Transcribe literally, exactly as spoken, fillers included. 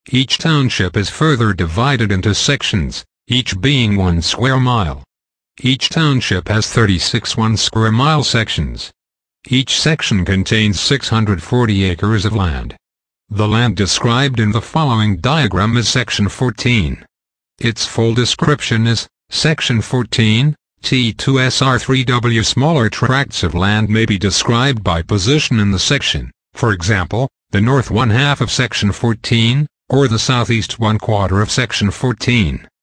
Each township is further divided into sections, each being one square mile. Each township has thirty-six one square mile sections. Each section contains six hundred forty acres of land. The land described in the following diagram is Section fourteen. Its full description is, Section fourteen, T two S R three W. Smaller tracts of land may be described by position in the section, for example, the north one half of Section fourteen, or the southeast one quarter of Section fourteen.